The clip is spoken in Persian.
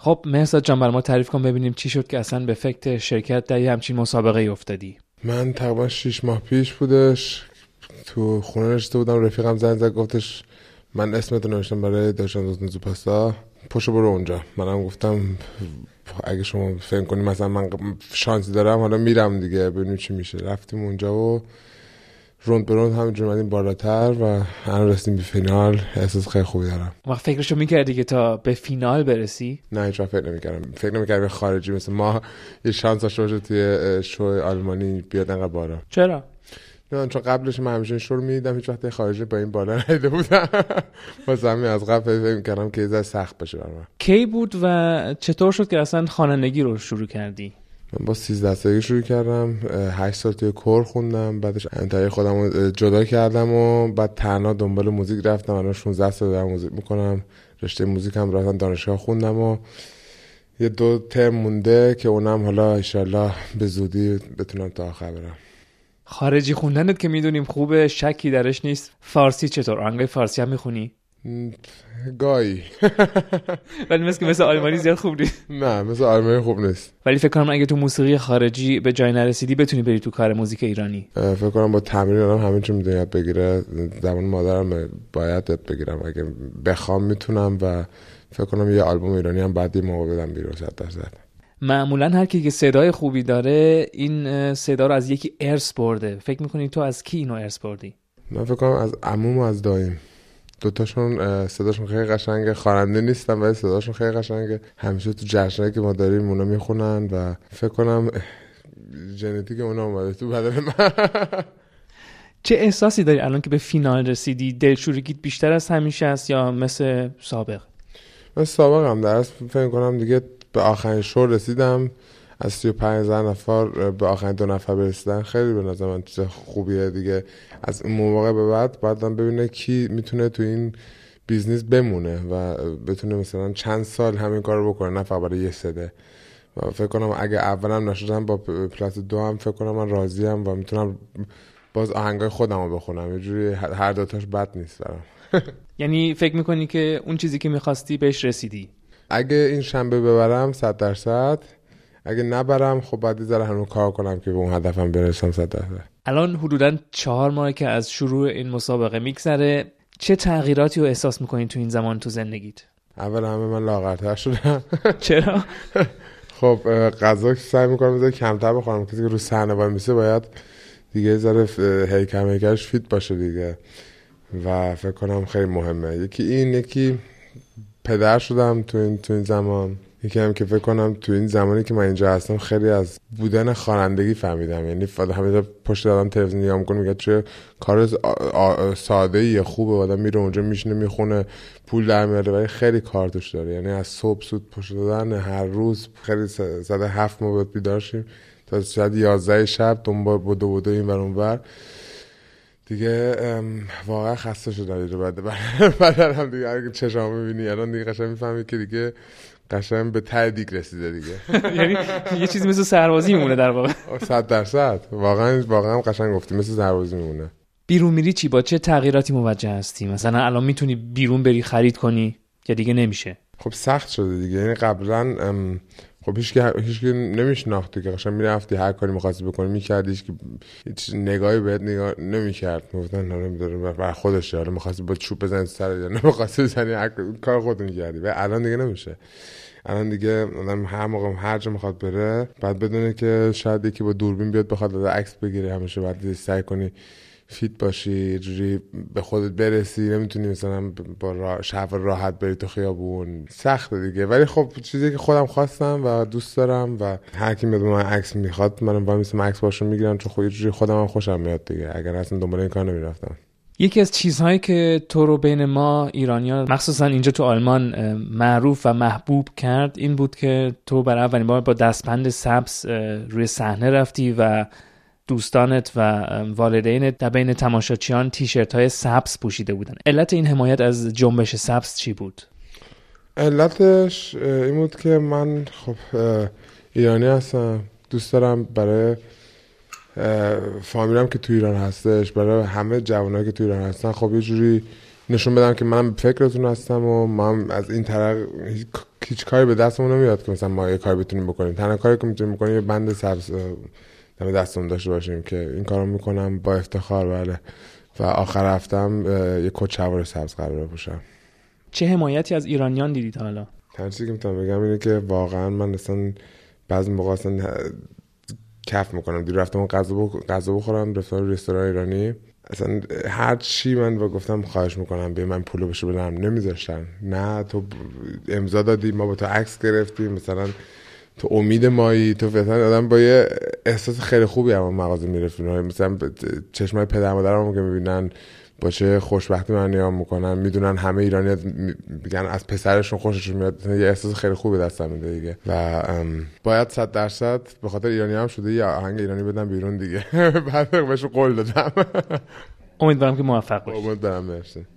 خب مهرزاد جان بر ما تعریف کن ببینیم چی شد که اصلا به فکر شرکت در همچین مسابقه افتادی. من تقریبا 6 ماه پیش بودش تو خونه نشسته بودم، رفیقم زنگ زد گفتش من اسمتو نوشتم برای داشتن دوزنزو پاستا، پاشو برو اونجا. منم گفتم اگه شما فکر کنی مثلا من شانسی دارم حالا میرم دیگه ببینیم چی میشه. رفتیم اونجا و روند به روند همینجور اومدیم بالاتر و الان رسیدیم به فینال. احساس خیلی خوبی دارم. وقت فکرشو میکردی که تا به فینال برسی؟ نه هیچ وقت فکر نمیکردم خارجی مثل ما یه شانس داشته باشه توی شو آلمانی بیاد انقدر بالا. چرا؟ نه چون قبلش من همیشه شو رو میدیدم، هیچ وقت خارجی با این بالا ندیده بودم. واسه همین از قبل فکر میکردم که یه سخت بشه برام. کی بود و چطور شد که اصلا خوانندگی رو شروع کردی؟ من با 13 سالگی شروع کردم، 8 سال توی کور خوندم، بعدش انتهای خودم رو جدا کردم و بعد تنها دنبال موزیک رفتم. الان 16 سال دارم موزیک میکنم، رشته موزیک هم رفتم دانشگاه خوندم و یه 2 ترم مونده که اونم حالا انشالله به زودی بتونم تا آخر برم. خارجی خوندنت که میدونیم خوبه، شکی درش نیست. فارسی چطور؟ آهنگای فارسی هم میخونی؟ گاهی. ولی مثل آلمانی زیاد خوب نیست. نه مثل آلمانی خوب نیست. ولی فکر کنم اگه تو موسیقی خارجی به جای نرسیدی بتونی بری تو کار موزیک ایرانی. فکر کنم با تمرین آدم همین چون میدونه یاد بگیره. زبان مادرم باید یاد بگیرم اگه بخوام میتونم و فکر کنم یه آلبوم ایرانی هم بعد یه موقع بدم بیرون 100%. معمولا هر کی که صدای خوبی داره این صدا رو از یکی ارث برده. فکر میکنی تو از کی اینو ارث بردی؟ من فکر کنم از عموم و از دایم. دوتاشون صداشون خیلی قشنگه، خواننده نیستن ولی صداشون خیلی قشنگه. همیشه تو جشنایی که ما داریم اونا میخونن و فکر کنم ژنتیک اونا اومده تو بدن من. چه احساسی داری الان که به فینال رسیدی؟ دلشورگیت بیشتر از همیشه است یا مثل سابق؟ من سابق هم درست فکر کنم دیگه به آخرین شو رسیدم. از 35 نفر به آخرین 2 نفر برسیدن خیلی به نظر من چیز خوبیه دیگه. از اون موقع به بعد بعدم ببینه کی میتونه تو این بیزنس بمونه و بتونه مثلا چند سال همین کار رو بکنه، نه فقط برای یه سده. و فکر کنم اگه اولم نشدم با پلاس 2 هم فکر کنم من راضیم و میتونم باز آهنگای خودم رو بخونم. یه جوری هر دوتاش بد نیست برام. یعنی فکر میکنی که اون چیزی که میخواستی بهش رسیدی؟ اگه این شنبه ببرم 100%، اگه نبرم خب بعد ذره هنوز کار کنم که به اون هدفم برسم 100%. الان حدوداً 4 ماه که از شروع این مسابقه میگذره، چه تغییراتی رو احساس میکنی تو این زمان تو زندگیت؟ اول همه من لاغرتر شدم. چرا؟ خب غذا سعی میکنم بذار کمتر بخورم. کسی که رو صحنه وای میسه باید دیگه ذره هیکلش فیت باشه دیگه و فکر کنم خیلی مهمه. یکی پدر شدم تو این زمان. یکی هم که فکر کنم تو این زمانی که من اینجا هستم خیلی از بودن خوانندگی فهمیدم. یعنی همه پشت دادم تلویزیون نگاه میکنم میگه چه کار ساده‌ای خوبه، آدم میره اونجا میشینه میخونه پول در میاره ولی خیلی کار توش داره. یعنی از صبح زود پشت دادن هر روز خیلی 7 ما باید بیدار شیم تا شاید 11 شب دنبال بدو این ور اون ور دیگه. واقعا خسته شدم دیگه. بعد هم دیگه اگه چشامو میبینی الان دیگه قشنگ میفهمی که دیگه قشنگ به ته دیگ رسیده دیگه. یعنی یه چیزی مثل سربازی میمونه در واقع. 100% واقعا قشنگ گفتی، مثل سربازی میمونه. بیرون میری چی؟ با چه تغییراتی مواجه هستی؟ مثلا الان میتونی بیرون بری خرید کنی یا دیگه نمیشه؟ خب سخت شده دیگه. یعنی قبلا خب هیچ کی نمیشناخت که قشنگ میرفتی هر کاری می‌خواستی بکنی می‌کردی، هیچ نگاهی بهت نگاه نمی‌کرد. گفتن حالا بر خودشه، حالا می‌خواستی با چوب بزنی سر یا نمی‌خواستی بزنی هر کار خودت می‌کردی. و الان دیگه نمیشه. الان دیگه آدم هر موقع هر جا می‌خواد بره بعد بدونه که شاید یکی با دوربین بیاد بخواد عکس بگیره. همیشه باید سعی کنی فیت باشی، یه جوری به خودت برسی. نمیتونی مثلا با شب راحت بری تو خیابون، سخته دیگه. ولی خب چیزی که خودم خواستم و دوست دارم و هر کی میاد من عکس میخواد منم با میسم عکس باشون میگیرم چون خب یه جوری خودم هم خوشم میاد دیگه. اگر اصلا دنبال این کار نمیرفتم. یکی از چیزهایی که تو رو بین ما ایرانیان مخصوصا اینجا تو آلمان معروف و محبوب کرد این بود که تو برای اولین بار با دستبند سبز روی صحنه رفتی و دوستانت و والدینت در بین تماشاچیان تیشرت‌های سبز پوشیده بودن. علت این حمایت از جنبش سبز چی بود؟ علتش این بود که من خب ایرانی هستم، دوست دارم برای فامیلم که تو ایران هستش، برای همه جوانایی که تو ایران هستن خب یه جوری نشون بدم که منم فکرتون هستم و من از این طرف هیچ کاری به دستمون نمیاد که مثلا ما یه کاری بتونیم بکنیم. تنها کاری که میتونیم بکنیم یه بند سبز دم دستمون داشته باشیم که این کارو میکنم با افتخار. بله. و آخر هفتم یه کت شلوار سبز قراره بپوشم. چه حمایتی از ایرانیان دیدید حالا؟ چیزی که میتونم بگم اینه که واقعا من اصلا بعضی موقع اصلا کف میکنم. دیر رفتم غذا بخورم رستوران ایرانی، اصلا هر چی من گفتم خواهش میکنم به من پولو بشه بدم، نمیذاشتن. نه تو امضا دادی، ما با تو عکس گرفتیم، مثلا تو امید مایی، تو مثلا آدم با یه احساس خیلی خوبی هم مغازه میرفت. مثلا چشمای پدر مادرمو که میبینن با چه خوشبختی من نگاه میکنن، میدونن همه ایرانی‌ها میگن از پسرشون خوششون میاد، یه احساس خیلی خوبی دستم میده دیگه. و باید 100% به خاطر ایرانی‌ها هم شده یه آهنگ ایرانی بدم بیرون دیگه. بعد بهش قول دادم. امیدوارم که موفق باشی. امیدوارم. مرسی.